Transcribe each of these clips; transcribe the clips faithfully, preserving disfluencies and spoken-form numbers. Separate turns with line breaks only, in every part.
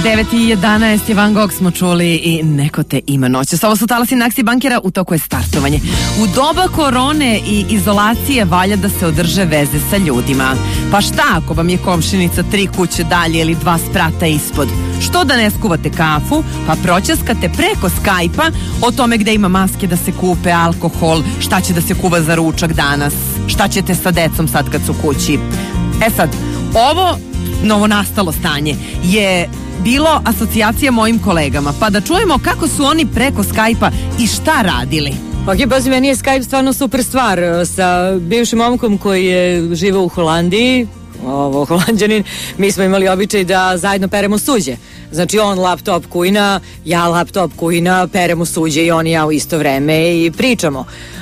devet i jedanaest je Van Gogh smo čuli i Neko te ima noćas. Ovo su talasi Naksi Bankera, u toku je startovanje. U doba korone i izolacije valja da se održe veze sa ljudima. Pa šta ako vam je komšinica tri kuće dalje ili dva sprata ispod? Što da ne skuvate kafu, pa proćaskate preko Skype-a o tome gde ima maske da se kupe, alkohol, šta će da se kuva za ručak danas, šta ćete sa decom sad kad su kući. E sad, ovo novonastalo stanje je bilo asocijacija mojim kolegama, pa da čujemo kako su oni preko Skype-a i šta radili.
Ok, pazi, meni je Skype stvarno super stvar. Sa bivšim momkom koji je živeo u Holandiji, ovo, Holandjanin, mi smo imali običaj da zajedno peremo suđe. Znači on laptop kujna, ja laptop kujna, peremo suđe i on i ja u isto vreme i pričamo.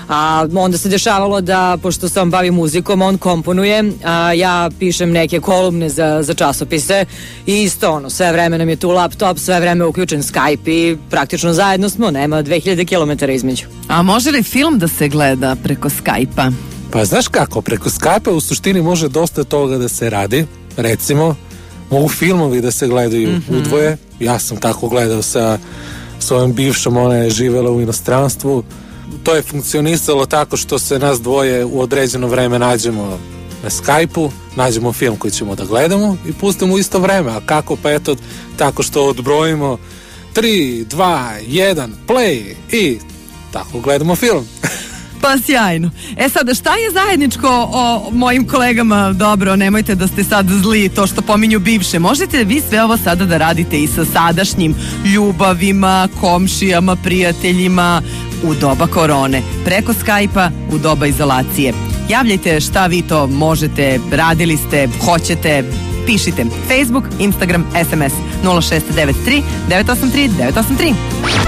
A onda se dešavalo da, pošto se on bavi muzikom, on komponuje, a ja pišem neke kolumne za, za časopise i isto ono, sve vreme nam je tu laptop, sve vreme uključen Skype i praktično zajedno smo, nema dve hiljade kilometara između.
A može li film da se gleda preko Skype-a?
Pa znaš kako, preko Skype-a u suštini može dosta toga da se radi. Recimo, mogu filmovi da se gledaju mm-hmm. udvoje. Ja sam tako gledao sa svojom bivšom, ona je živela u inostranstvu. To je funkcionisalo tako što se nas dvoje u određeno vreme nađemo na Skype-u, nađemo film koji ćemo da gledamo i pustimo u isto vreme. A kako? Pa eto, tako što odbrojimo tri, dva, jedan, play i tako gledamo film.
Pa sjajno. E sada, šta je zajedničko o mojim kolegama? Dobro, nemojte da ste sad zli to što pominju bivše. Možete vi sve ovo sada da radite i sa sadašnjim ljubavima, komšijama, prijateljima u doba korone. Preko Skype-a u doba izolacije. Javljajte šta vi to možete, radili ste, hoćete, pišite. Facebook, Instagram, es em es nula šest devet tri devet osam tri devet osam tri.